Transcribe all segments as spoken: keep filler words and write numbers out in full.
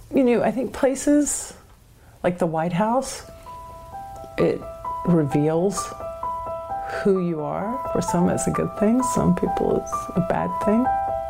you know, I think places like the White House, it reveals who you are. For some, it's a good thing. Some people, it's a bad thing.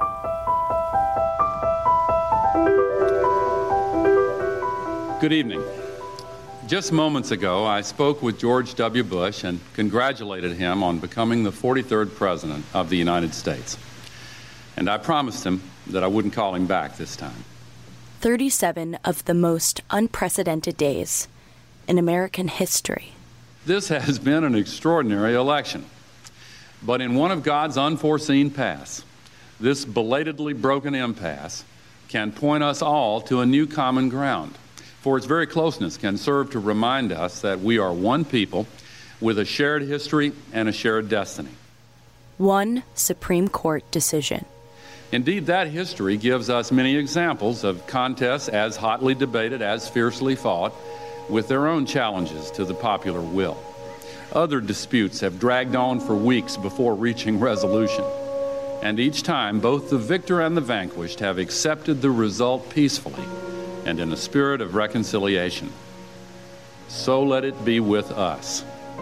Good evening. Just moments ago, I spoke with George W. Bush and congratulated him on becoming the forty-third President of the United States. And I promised him that I wouldn't call him back this time. thirty-seven of the most unprecedented days in American history. This has been an extraordinary election. But in one of God's unforeseen paths, this belatedly broken impasse can point us all to a new common ground. For its very closeness can serve to remind us that we are one people with a shared history and a shared destiny. One Supreme Court decision. Indeed, that history gives us many examples of contests as hotly debated, as fiercely fought, with their own challenges to the popular will. Other disputes have dragged on for weeks before reaching resolution. And each time, both the victor and the vanquished have accepted the result peacefully and in a spirit of reconciliation. So let it be with us.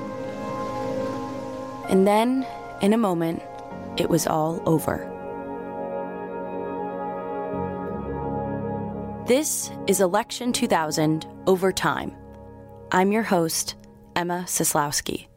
And then, in a moment, it was all over. This is Election two thousand Over Time. I'm your host, Emma Sislowski.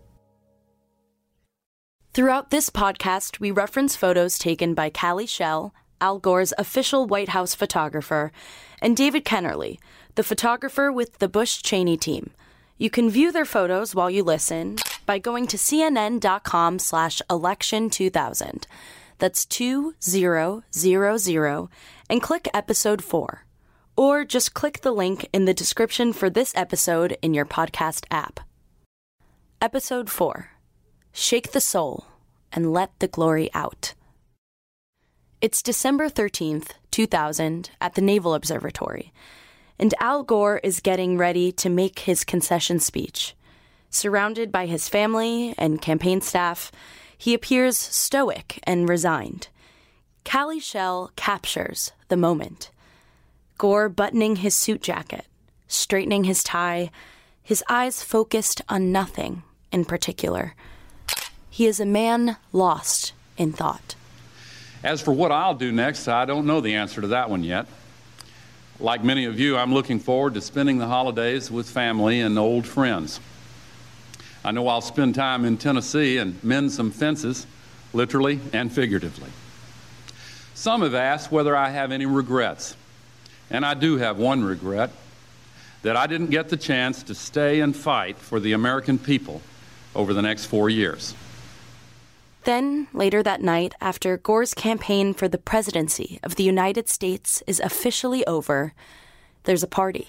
Throughout this podcast, we reference photos taken by Callie Schell, Al Gore's official White House photographer, and David Kennerly, the photographer with the Bush-Cheney team. You can view their photos while you listen by going to cnn.com slash election 2000. That's two zero zero zero, and click episode four. Or just click the link in the description for this episode in your podcast app. Episode four. Shake the soul and let the glory out. It's December thirteenth, two thousand, at the Naval Observatory, and Al Gore is getting ready to make his concession speech. Surrounded by his family and campaign staff, he appears stoic and resigned. Callie Schell captures the moment. Gore buttoning his suit jacket, straightening his tie, his eyes focused on nothing in particular. He is a man lost in thought. As for what I'll do next, I don't know the answer to that one yet. Like many of you, I'm looking forward to spending the holidays with family and old friends. I know I'll spend time in Tennessee and mend some fences, literally and figuratively. Some have asked whether I have any regrets, and I do have one regret, that I didn't get the chance to stay and fight for the American people over the next four years. Then, later that night, after Gore's campaign for the presidency of the United States is officially over, there's a party.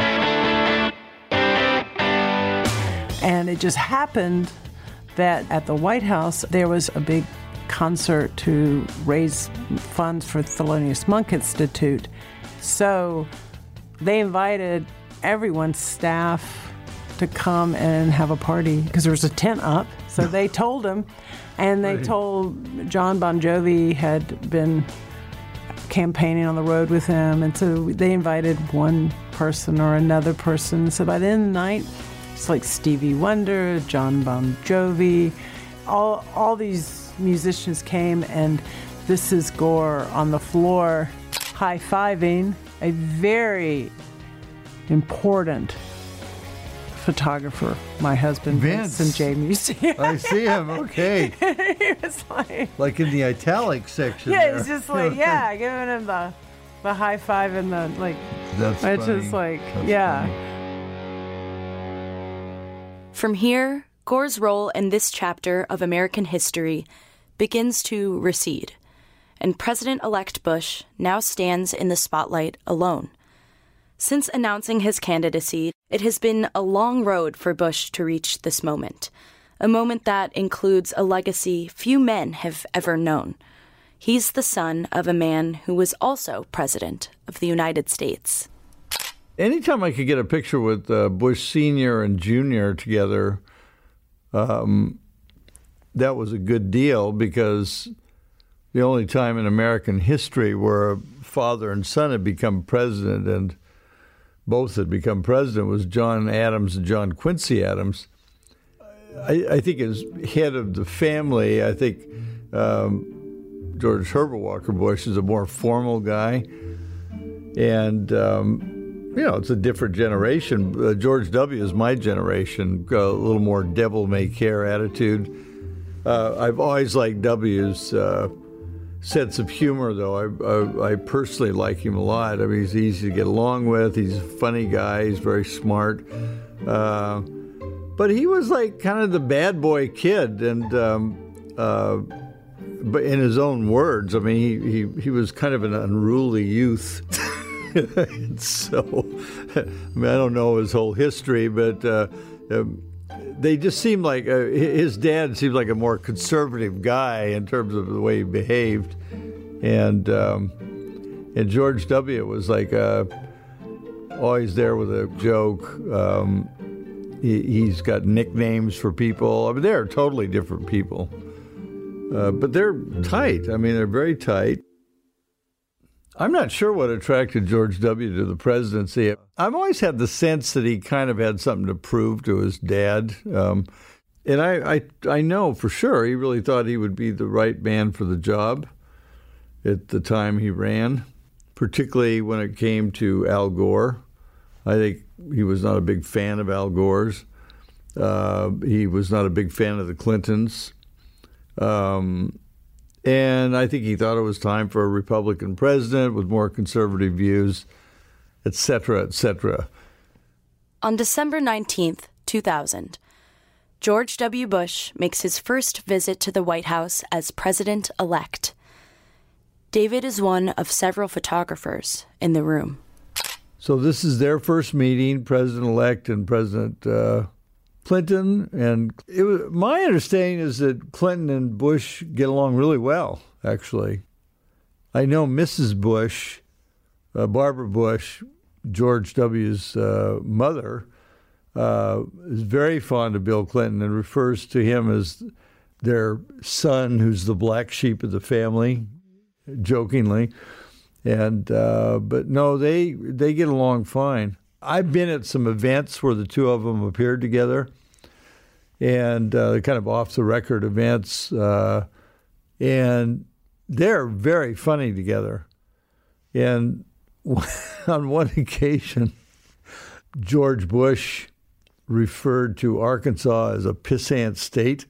And it just happened that at the White House, there was a big concert to raise funds for the Thelonious Monk Institute. So they invited everyone's staff to come and have a party because there was a tent up. So they told him, and they told John Bon Jovi had been campaigning on the road with him, and so they invited one person or another person. So by the end of the night, it's like Stevie Wonder, John Bon Jovi, all all these musicians came, and this is Gore on the floor high-fiving a very important photographer, my husband, Vince. Vincent J. Musi. I see him, okay. He was like... Like in the italic section Yeah, there. he's just like, yeah, giving him the, the high five and the, like... That's It's funny. just like, That's yeah. funny. From here, Gore's role in this chapter of American history begins to recede, and President-elect Bush now stands in the spotlight alone. Since announcing his candidacy, it has been a long road for Bush to reach this moment, a moment that includes a legacy few men have ever known. He's the son of a man who was also President of the United States. Anytime I could get a picture with uh, Bush Senior and Junior together, um, that was a good deal, because the only time in American history where a father and son had become president, and both had become president, was John Adams and John Quincy Adams. I, I think as head of the family, I think um, George Herbert Walker Bush is a more formal guy. And, um, you know, it's a different generation. Uh, George W. is my generation, a little more devil-may-care attitude. Uh, I've always liked W's uh, sense of humor, though. I, I, I personally like him a lot. I mean, he's easy to get along with. He's a funny guy. He's very smart. Uh, but he was like kind of the bad boy kid, and um, uh, but in his own words, I mean, he, he, he was kind of an unruly youth. So, I mean, I don't know his whole history, but uh, um, they just seem like uh, his dad seemed like a more conservative guy in terms of the way he behaved, and um, and George W. was like uh, always there with a joke. Um, he, he's got nicknames for people. I mean, they're totally different people, uh, but they're tight. I mean, they're very tight. I'm not sure what attracted George W. to the presidency. I've always had the sense that he kind of had something to prove to his dad. Um, and I, I, I know for sure he really thought he would be the right man for the job at the time he ran, particularly when it came to Al Gore. I think he was not a big fan of Al Gore's. Uh, he was not a big fan of the Clintons. Um And I think he thought it was time for a Republican president with more conservative views, et cetera, et cetera. On December nineteenth, two thousand, George W. Bush makes his first visit to the White House as president-elect. David is one of several photographers in the room. So this is their first meeting, president-elect and President uh, Clinton, and it was, my understanding is that Clinton and Bush get along really well, actually. I know Missus Bush, uh, Barbara Bush, George W.'s uh, mother, uh, is very fond of Bill Clinton and refers to him as their son, who's the black sheep of the family, jokingly. And uh, but no, they they get along fine. I've been at some events where the two of them appeared together, and uh, kind of off-the-record events, uh, and they're very funny together. And on one occasion, George Bush referred to Arkansas as a pissant state.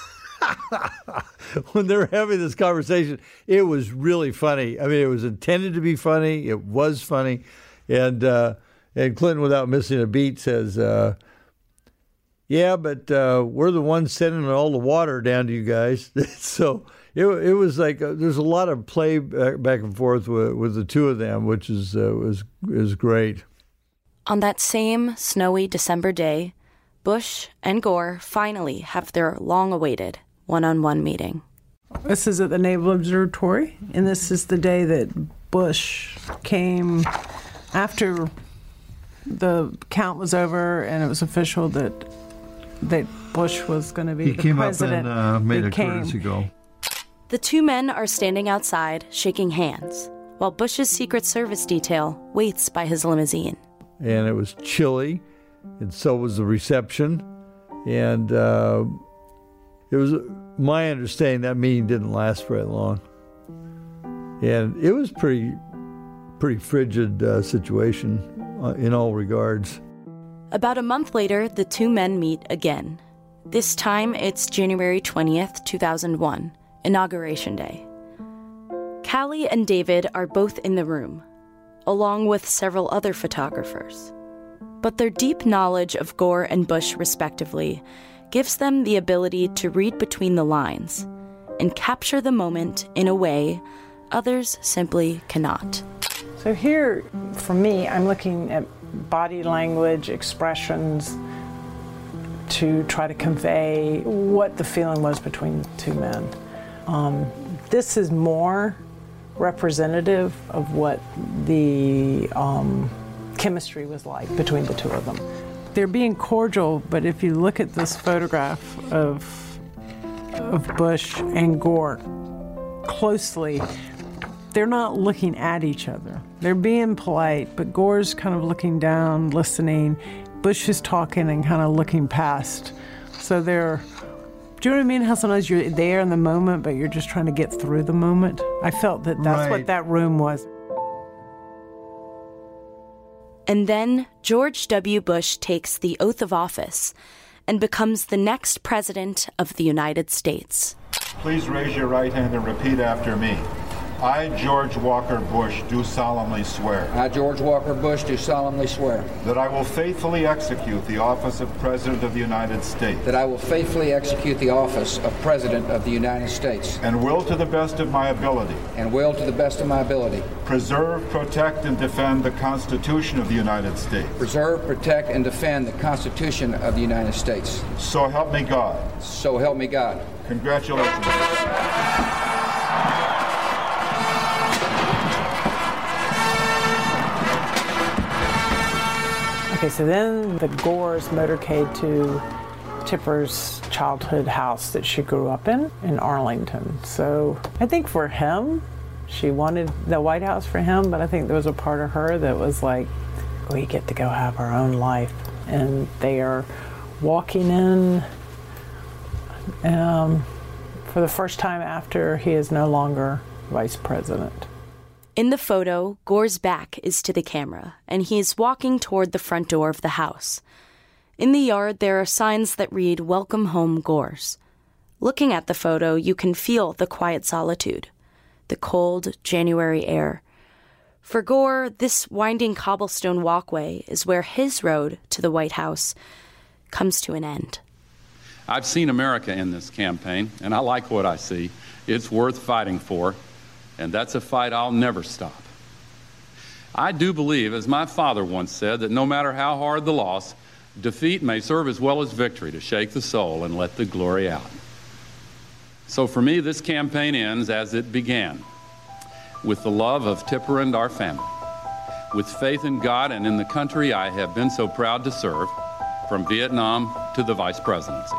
When they're having this conversation, it was really funny. I mean, it was intended to be funny. It was funny. And uh, and Clinton, without missing a beat, says, uh, yeah, but uh, we're the ones sending all the water down to you guys. So it it was like uh, there's a lot of play back and forth with, with the two of them, which is uh, was is great. On that same snowy December day, Bush and Gore finally have their long-awaited one-on-one meeting. This is at the Naval Observatory, and this is the day that Bush came after the count was over and it was official that that Bush was going to be he the came president. Up and uh, made a came. courtesy go. The two men are standing outside, shaking hands, while Bush's Secret Service detail waits by his limousine. And it was chilly, and so was the reception. And uh, it was my understanding that meeting didn't last very long. And it was pretty, pretty frigid uh, situation uh, in all regards. About a month later, the two men meet again. This time, it's January twentieth, two thousand one, Inauguration Day. Callie and David are both in the room, along with several other photographers. But their deep knowledge of Gore and Bush, respectively, gives them the ability to read between the lines and capture the moment in a way others simply cannot. So here, for me, I'm looking at body language, expressions, to try to convey what the feeling was between the two men. Um, this is more representative of what the um, chemistry was like between the two of them. They're being cordial, but if you look at this photograph of, of Bush and Gore closely, they're not looking at each other. They're being polite, but Gore's kind of looking down, listening. Bush is talking and kind of looking past. So they're, do you know what I mean? How sometimes you're there in the moment, but you're just trying to get through the moment. I felt that that's Right. what that room was. And then George W. Bush takes the oath of office and becomes the next president of the United States. Please raise your right hand and repeat after me. I, George Walker Bush, do solemnly swear I, George Walker Bush, do solemnly swear that I will faithfully execute the office of President of the United States that I will faithfully execute the office of President of the United States and will, to the best of my ability, and will, to the best of my ability, preserve, protect, and defend the Constitution of the United States. preserve, protect, and defend the Constitution of the United States. So help me God. So help me God. Congratulations. Okay, so then the Gores motorcade to Tipper's childhood house that she grew up in, in Arlington. So I think for him, she wanted the White House for him, but I think there was a part of her that was like, we get to go have our own life. And they are walking in um, for the first time after he is no longer vice president. In the photo, Gore's back is to the camera, and he is walking toward the front door of the house. In the yard, there are signs that read, "Welcome home, Gores." Looking at the photo, you can feel the quiet solitude, the cold January air. For Gore, this winding cobblestone walkway is where his road to the White House comes to an end. I've seen America in this campaign, and I like what I see. It's worth fighting for, and that's a fight I'll never stop. I do believe, as my father once said, that no matter how hard the loss, defeat may serve as well as victory to shake the soul and let the glory out. So for me, this campaign ends as it began, with the love of Tipper and our family, with faith in God and in the country I have been so proud to serve, from Vietnam to the vice presidency.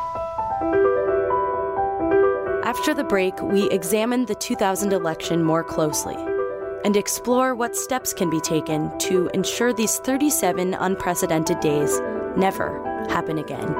After the break, we examine the two thousand election more closely and explore what steps can be taken to ensure these thirty-seven unprecedented days never happen again.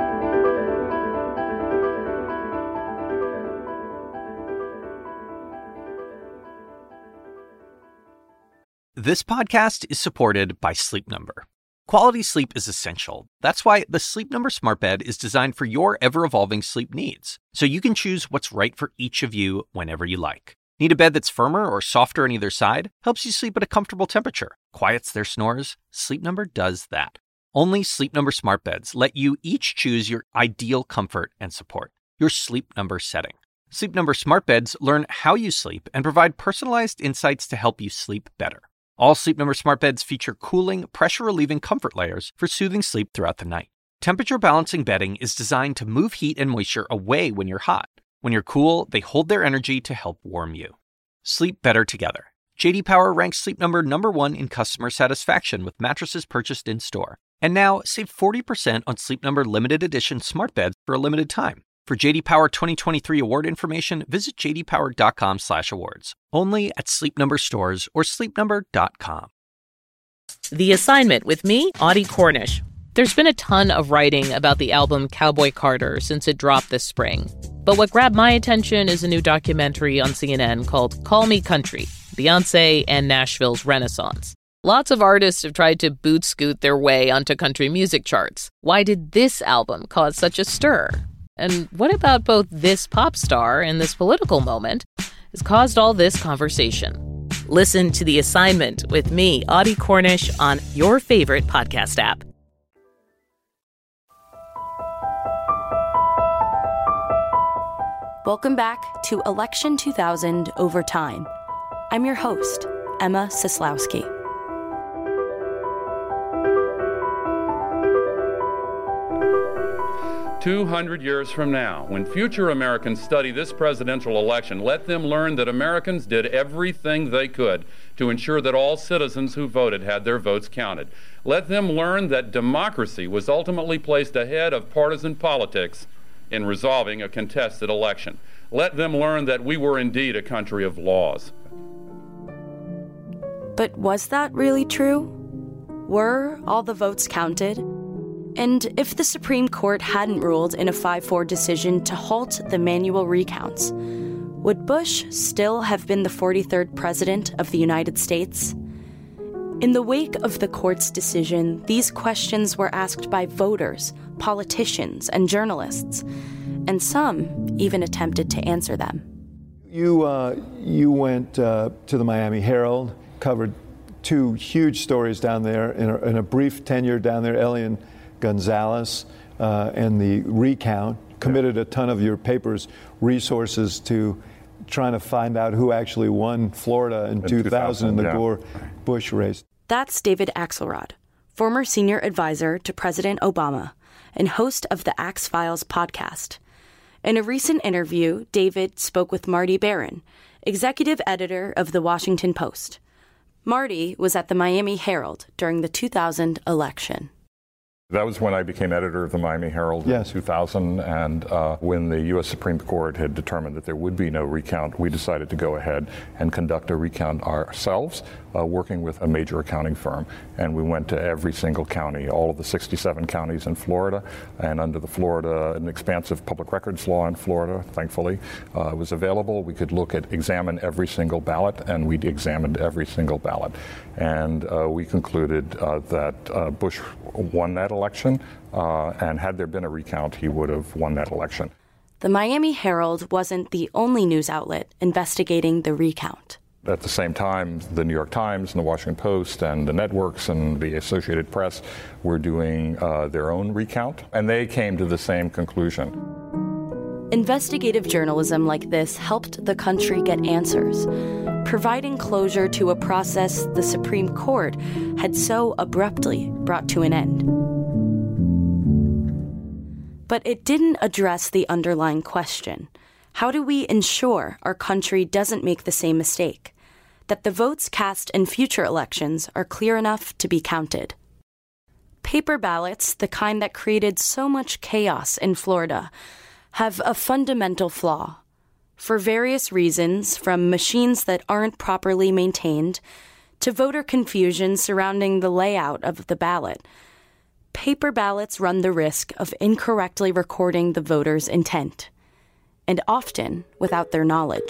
This podcast is supported by Sleep Number. Quality sleep is essential. That's why the Sleep Number Smart Bed is designed for your ever-evolving sleep needs, so you can choose what's right for each of you whenever you like. Need a bed that's firmer or softer on either side? Helps you sleep at a comfortable temperature. Quiets their snores? Sleep Number does that. Only Sleep Number Smart Beds let you each choose your ideal comfort and support, your Sleep Number setting. Sleep Number Smart Beds learn how you sleep and provide personalized insights to help you sleep better. All Sleep Number Smart Beds feature cooling, pressure-relieving comfort layers for soothing sleep throughout the night. Temperature-balancing bedding is designed to move heat and moisture away when you're hot. When you're cool, they hold their energy to help warm you. Sleep better together. J D Power ranks Sleep Number number one in customer satisfaction with mattresses purchased in-store. And now, save forty percent on Sleep Number limited edition smart beds for a limited time. For J D Power twenty twenty-three award information, visit j d power dot com slash awards. Only at Sleep Number stores or sleep number dot com. The Assignment with me, Audie Cornish. There's been a ton of writing about the album Cowboy Carter since it dropped this spring. But what grabbed my attention is a new documentary on C N N called Call Me Country, Beyoncé and Nashville's Renaissance. Lots of artists have tried to boot-scoot their way onto country music charts. Why did this album cause such a stir? And what about both this pop star and this political moment has caused all this conversation? Listen to The Assignment with me, Audie Cornish, on your favorite podcast app. Welcome back to Election two thousand Over Time. I'm your host, Emma Sislowski. two hundred years from now, when future Americans study this presidential election, let them learn that Americans did everything they could to ensure that all citizens who voted had their votes counted. Let them learn that democracy was ultimately placed ahead of partisan politics in resolving a contested election. Let them learn that we were indeed a country of laws. But was that really true? Were all the votes counted? And if the Supreme Court hadn't ruled in a five four decision to halt the manual recounts, would Bush still have been the forty-third president of the United States? In the wake of the court's decision, these questions were asked by voters, politicians, and journalists, and some even attempted to answer them. You, uh, you went uh, to the Miami Herald, covered two huge stories down there in a, in a brief tenure down there, Elian Gonzalez uh, and the recount, committed a ton of your paper's resources to trying to find out who actually won Florida in, in two thousand in the yeah. Gore-Bush race. That's David Axelrod, former senior advisor to President Obama and host of the Axe Files podcast. In a recent interview, David spoke with Marty Baron, executive editor of The Washington Post. Marty was at the Miami Herald during the two thousand election. That was when I became editor of the Miami Herald yes. in two thousand, and uh, when the U S Supreme Court had determined that there would be no recount, we decided to go ahead and conduct a recount ourselves, uh, working with a major accounting firm. And we went to every single county, all of the sixty-seven counties in Florida, and under the Florida, an expansive public records law in Florida, thankfully, uh, was available. We could look at, examine every single ballot, and we examined every single ballot. And uh, we concluded uh, that uh, Bush won that election, uh, and had there been a recount, he would have won that election. The Miami Herald wasn't the only news outlet investigating the recount. At the same time, the New York Times and the Washington Post and the networks and the Associated Press were doing uh, their own recount, and they came to the same conclusion. Investigative journalism like this helped the country get answers, providing closure to a process the Supreme Court had so abruptly brought to an end. But it didn't address the underlying question. How do we ensure our country doesn't make the same mistake? That the votes cast in future elections are clear enough to be counted. Paper ballots, the kind that created so much chaos in Florida, have a fundamental flaw. For various reasons, from machines that aren't properly maintained to voter confusion surrounding the layout of the ballot, paper ballots run the risk of incorrectly recording the voter's intent, and often without their knowledge.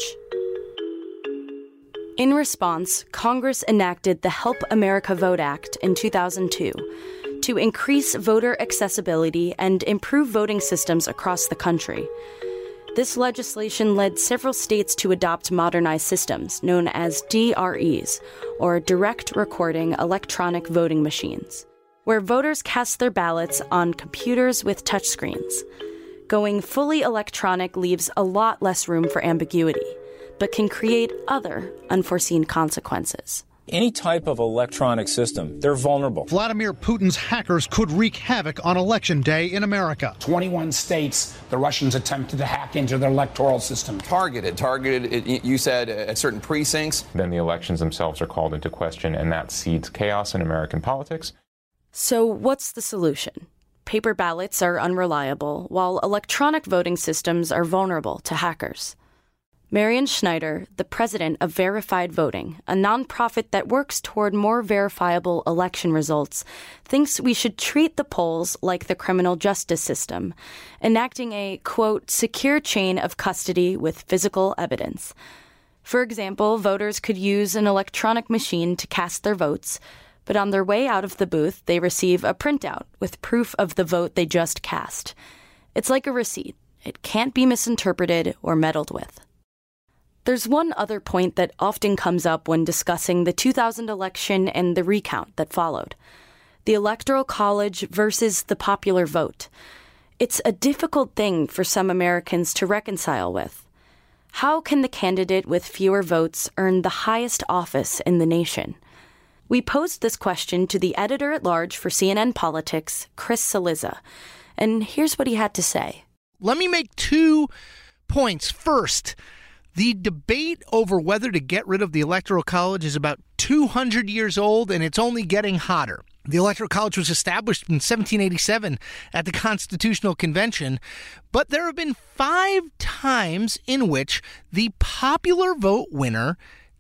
In response, Congress enacted the Help America Vote Act in two thousand two to increase voter accessibility and improve voting systems across the country. This legislation led several states to adopt modernized systems known as D R Es, or Direct Recording Electronic Voting Machines, where voters cast their ballots on computers with touchscreens. Going fully electronic leaves a lot less room for ambiguity, but can create other unforeseen consequences. Any type of electronic system, they're vulnerable. Vladimir Putin's hackers could wreak havoc on Election Day in America. twenty-one states, the Russians attempted to hack into their electoral system. Targeted, targeted, you said, at certain precincts. Then the elections themselves are called into question, and that seeds chaos in American politics. So what's the solution? Paper ballots are unreliable, while electronic voting systems are vulnerable to hackers. Marion Schneider, the president of Verified Voting, a nonprofit that works toward more verifiable election results, thinks we should treat the polls like the criminal justice system, enacting a, quote, secure chain of custody with physical evidence. For example, voters could use an electronic machine to cast their votes, but on their way out of the booth, they receive a printout with proof of the vote they just cast. It's like a receipt. It can't be misinterpreted or meddled with. There's one other point that often comes up when discussing the two thousand election and the recount that followed. The Electoral College versus the popular vote. It's a difficult thing for some Americans to reconcile with. How can the candidate with fewer votes earn the highest office in the nation? We posed this question to the editor-at-large for C N N Politics, Chris Cillizza, and here's what he had to say. Let me make two points. First, the debate over whether to get rid of the Electoral College is about two hundred years old, and it's only getting hotter. The Electoral College was established in seventeen eighty-seven at the Constitutional Convention, but there have been five times in which the popular vote winner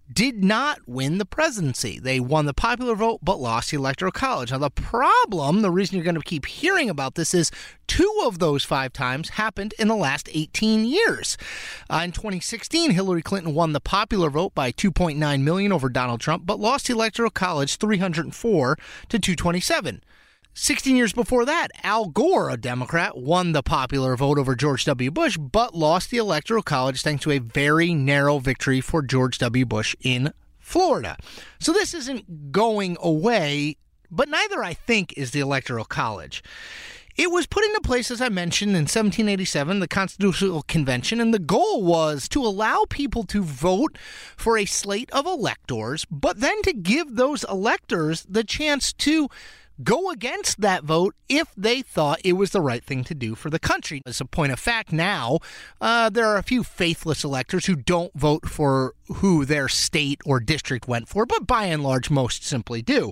did not win the presidency. They won the popular vote but lost the Electoral College. Now, the problem, the reason you're going to keep hearing about this is two of those five times happened in the last eighteen years. Uh, in twenty sixteen, Hillary Clinton won the popular vote by two point nine million over Donald Trump, but lost the Electoral College three hundred four to two twenty-seven. sixteen years before that, Al Gore, a Democrat, won the popular vote over George W. Bush, but lost the Electoral College thanks to a very narrow victory for George W. Bush in Florida. So this isn't going away, but neither, I think, is the Electoral College. It was put into place, as I mentioned, in seventeen eighty-seven, the Constitutional Convention, and the goal was to allow people to vote for a slate of electors, but then to give those electors the chance to go against that vote if they thought it was the right thing to do for the country. As a point of fact now, uh, there are a few faithless electors who don't vote for who their state or district went for, but by and large, most simply do.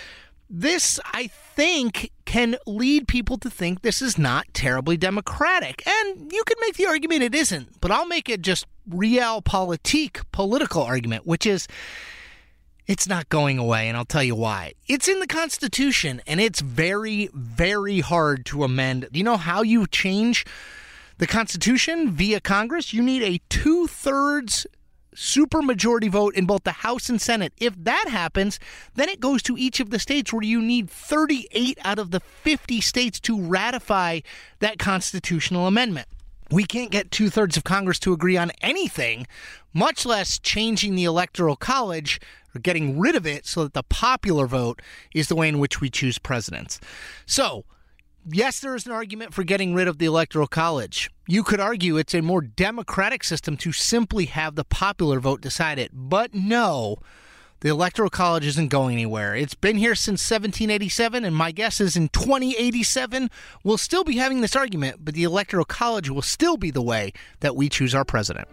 This, I think, can lead people to think this is not terribly democratic. And you could make the argument it isn't, but I'll make it just realpolitik political argument, which is it's not going away, and I'll tell you why. It's in the Constitution, and it's very, very hard to amend. Do you know how you change the Constitution via Congress? You need a two-thirds supermajority vote in both the House and Senate. If that happens, then it goes to each of the states where you need thirty-eight out of the fifty states to ratify that constitutional amendment. We can't get two-thirds of Congress to agree on anything, much less changing the Electoral College or getting rid of it so that the popular vote is the way in which we choose presidents. So, yes, there is an argument for getting rid of the Electoral College. You could argue it's a more democratic system to simply have the popular vote decide it. But no, the Electoral College isn't going anywhere. It's been here since seventeen eighty-seven, and my guess is in twenty eighty-seven, we'll still be having this argument, but the Electoral College will still be the way that we choose our president.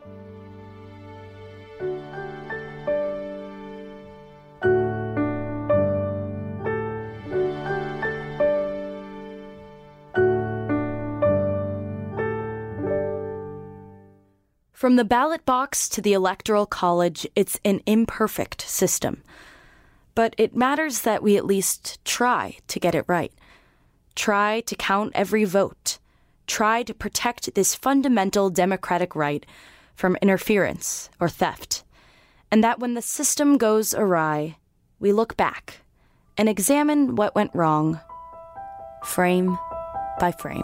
From the ballot box to the Electoral College, it's an imperfect system. But it matters that we at least try to get it right. Try to count every vote. Try to protect this fundamental democratic right from interference or theft. And that when the system goes awry, we look back and examine what went wrong, frame by frame.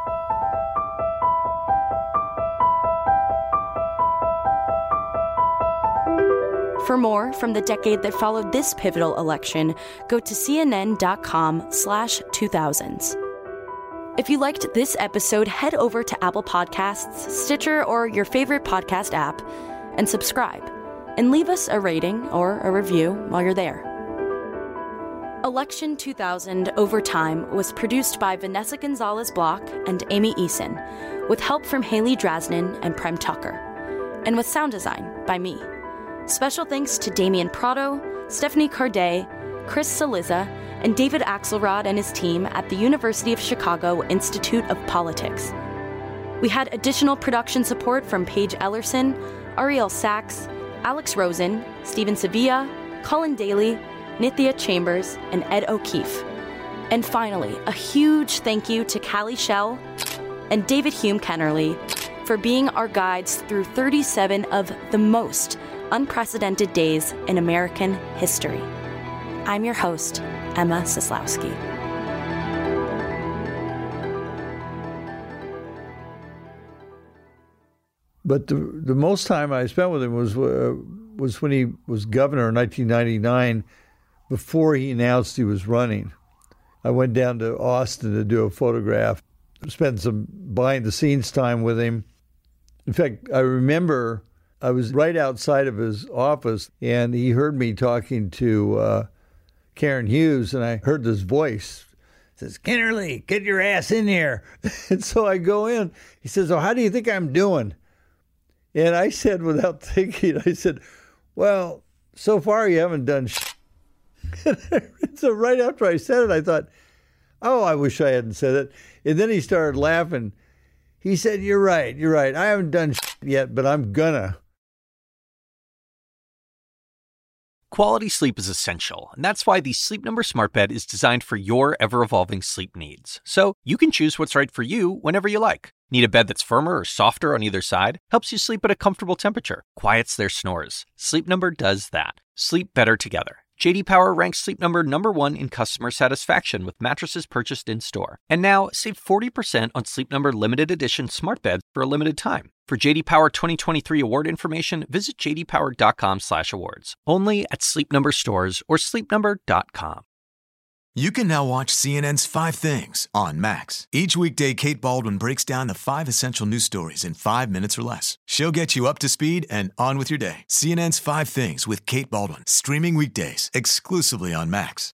For more from the decade that followed this pivotal election, go to cnn.com slash 2000s. If you liked this episode, head over to Apple Podcasts, Stitcher, or your favorite podcast app and subscribe. And leave us a rating or a review while you're there. Election two thousand Over Time was produced by Vanessa Gonzalez-Block and Amy Eason, with help from Haley Drasnin and Prem Tucker, and with sound design by me. Special thanks to Damian Prado, Stephanie Carday, Chris Saliza, and David Axelrod and his team at the University of Chicago Institute of Politics. We had additional production support from Paige Ellerson, Ariel Sachs, Alex Rosen, Stephen Sevilla, Colin Daly, Nithya Chambers, and Ed O'Keefe. And finally, a huge thank you to Callie Schell and David Hume Kennerly for being our guides through thirty-seven of the most unprecedented days in American history. I'm your host, Emma Sislowski. But the the most time I spent with him was uh, was when he was governor in nineteen ninety-nine, before he announced he was running. I went down to Austin to do a photograph, spent some behind-the-scenes time with him. In fact, I remember I was right outside of his office, and he heard me talking to uh, Karen Hughes, and I heard this voice. It says, "Kennerly, get your ass in here." And so I go in. He says, "Oh, how do you think I'm doing?" And I said, without thinking, I said, "Well, so far you haven't done shit." So right after I said it, I thought, oh, I wish I hadn't said it. And then he started laughing. He said, "You're right, you're right. I haven't done shit yet, but I'm gonna." Quality sleep is essential, and that's why the Sleep Number Smart Bed is designed for your ever-evolving sleep needs. So you can choose what's right for you whenever you like. Need a bed that's firmer or softer on either side? Helps you sleep at a comfortable temperature. Quiets their snores. Sleep Number does that. Sleep better together. J D Power ranks Sleep Number number one in customer satisfaction with mattresses purchased in-store. And now, save forty percent on Sleep Number limited edition smart beds for a limited time. For J D Power twenty twenty-three award information, visit j d power dot com slash awards. Only at Sleep Number stores or sleep number dot com. You can now watch C N N's Five Things on Max. Each weekday, Kate Baldwin breaks down the five essential news stories in five minutes or less. She'll get you up to speed and on with your day. C N N's Five Things with Kate Baldwin, streaming weekdays exclusively on Max.